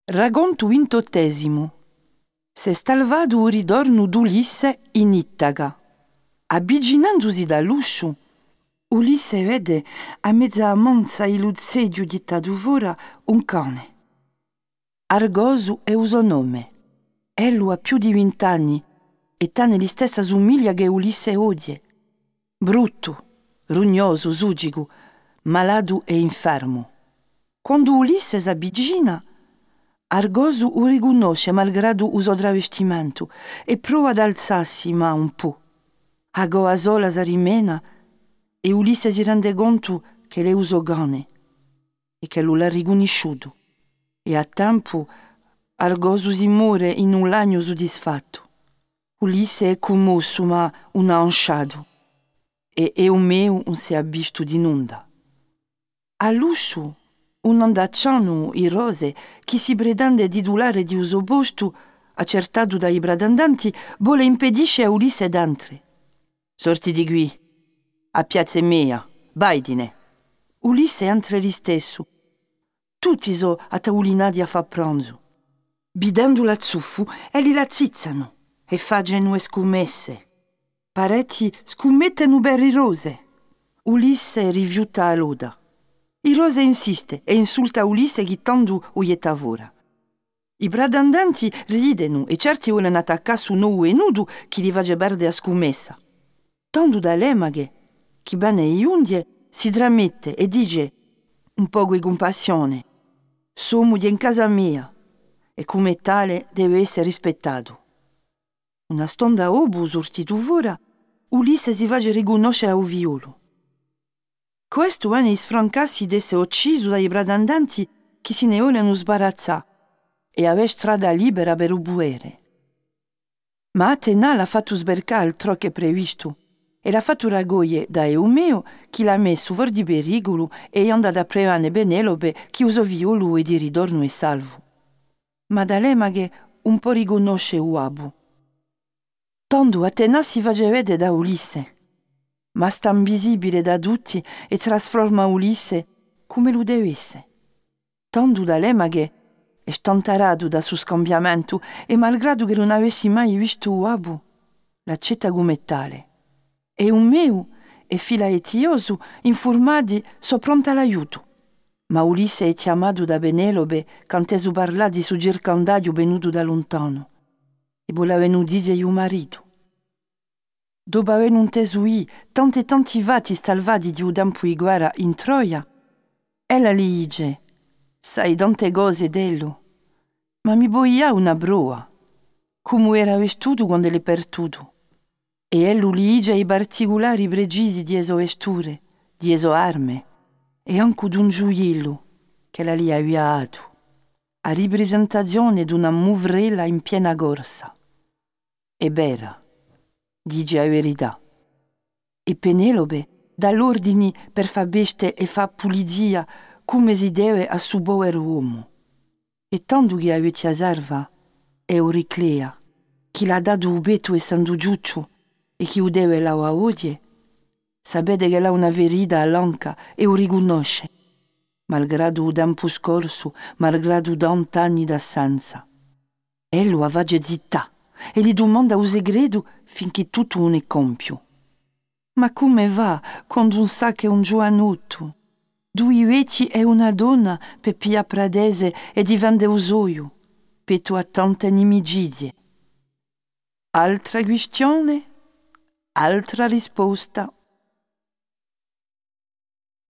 Ragontu intottesimo. Se stalvadu ridornu d'Ulisse in Ittaga. Avvicinandosi dall'uscio, Ulisse vede a mezza monza il sedio di taduvora un cane. Argosu è uso nome. Ello ha più di 20 anni e ha negli stessa somiglia che Ulisse odie. Brutto, rugnoso, sugigu, malato e infermo. Quando Ulisse s'avvicina, Argosu lo riconosce malgrado uso travestimento e prova ad alzarsi ma un po'. A goa sola si rimena e Ulisse si rende conto che le uso gane e che lo l'ha riconosciuto. E a tempo Argosu si muore in un lagno soddisfatto. Ulisse è commosso ma non ha ansciato e Eumeo non si è visto di nulla. All'uscio un andacciano i rose che si pretende di dulare di uso posto, accertato dai bradandanti, vuole impedisce a Ulisse d'entrare. Sorti di qui, a piazza mia, vaidine. Ulisse entra di stesso. Tutti so attaulinati a fa pranzo. Bidando la zuffu, li la zizzano e facciano e scommesse. Parecchi scommettono per i rose. Ulisse rifiuta l'oda. I rose insiste e insulta Ulisse chittando uietavora. I bradandanti rideno e certi vogliono attaccare su nuovo e nudo chi li face perdere a scommessa. Tanto da lemaghe, chi bene e unghie, si tramette e dice un po' di compassione. Sono in casa mia e come tale deve essere rispettato. Una stonda obu sortituvora, Ulisse si face riconoscere a un violo. Questo è sfrancassi d'essere ucciso dai bradandanti che si ne vogliono sbarazzare e avere strada libera per ubuere. Ma Atena l'ha fatto sbercare il tro che previsto e l'ha fatto raccogliere da Eumeo che l'ha messo fuori di pericolo e è andato a prevane Penelope che usò via lui di ritorno e salvo. Ma da lemaghe un po' riconosce Uabu. Tondo Atena si face vedere da Ulisse, ma sta invisibile da tutti e trasforma Ulisse come lo deve essere. Tondo da lemaghe è stantarato da suo scambiamento e malgrado che non avessi mai visto Uabu, l'accetta come tale. E un meu e fila etioso, informati, so pronta all'aiuto. Ma Ulisse è chiamato da Penelope quando parla di suo circondario venuto da lontano e voleva dire il marito. Dopo aver inteso tanti vati salvati di un tempo di guerra in Troia, ella gli dice, sai tante cose dello, ma mi voglio una broa, come era vestuto quando l'è perduto. E ello gli dice i particolari precisi di eso vesture, di eso arme, e anche d'un gioiello che la gli aveva dato, a ripresentazione d'una muvrella in piena corsa. E bera, dice la verità. E Penelope dà l'ordine per fa beste e fa pulizia come si deve a suo povero uomo. E tanto che avete a serva è Euriclea, che l'ha dato ubeto e sandugiuccio e che lo deve la odie, sapete che l'ha una ferita all'anca e lo riconosce, malgrado il tempo scorso, malgrado 20 anni d'assenza. E lo avage zittà e gli domanda un segreto finché tutto non è compio. Ma come va quando non sa che è un giovanotto? 2 vecchi e una donna per pia pradese e diventa usoio, peto a tante nimicizie. Altra questione, altra risposta.